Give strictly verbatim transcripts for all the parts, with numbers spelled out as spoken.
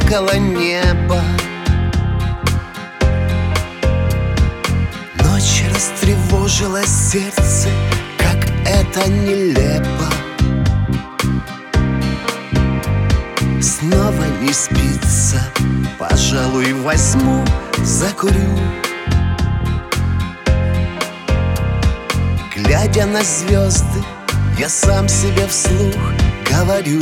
около неба. Ночь растревожила сердце, как это нелепо. Снова не спится, пожалуй, возьму, закурю. Глядя на звезды, я сам себе вслух говорю: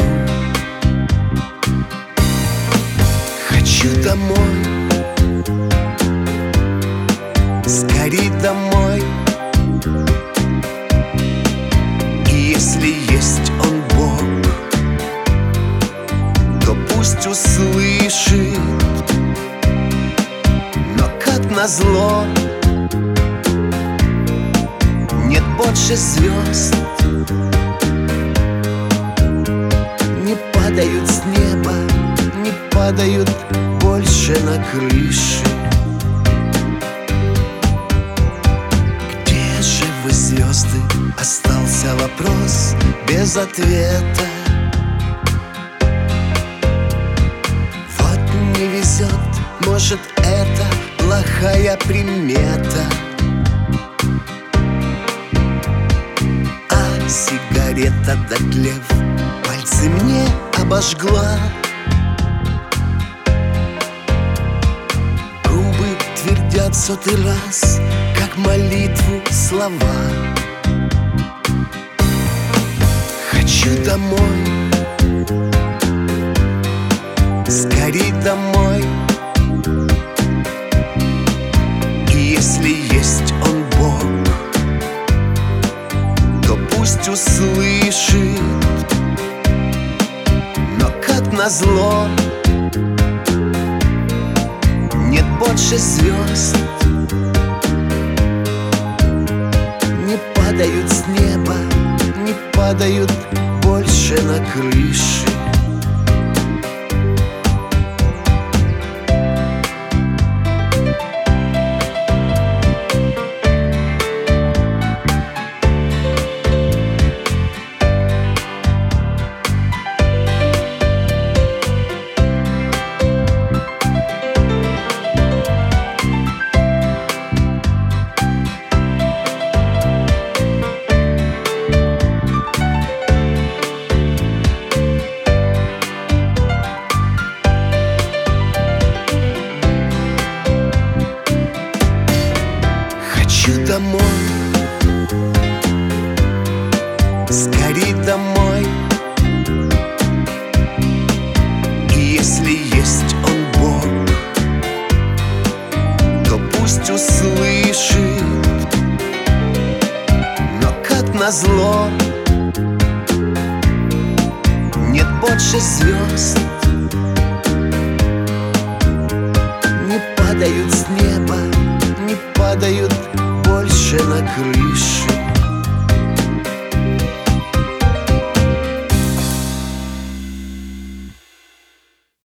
хочу домой, скорей домой. И если есть он Бог, то пусть услышит. Но как назло, нет больше звезд, не падают с неба, не падают больше на крыши. Где же вы, звезды? Остался вопрос без ответа. Вот не везет, может, это плохая примета. А сигарета, дотлев, пальцы мне обожгла. Губы твердят сотый раз, как молитву, слова. Хочу домой, скорей домой. И если есть он Бог, то пусть услышит. Но как назло, нет больше звезд, не падают с неба, не падают больше на крыши. Хочу домой, скорей домой. И если есть он Бог, то пусть услышит. Но как назло, нет больше звезд, не падают с неба, не падают больше на крыши.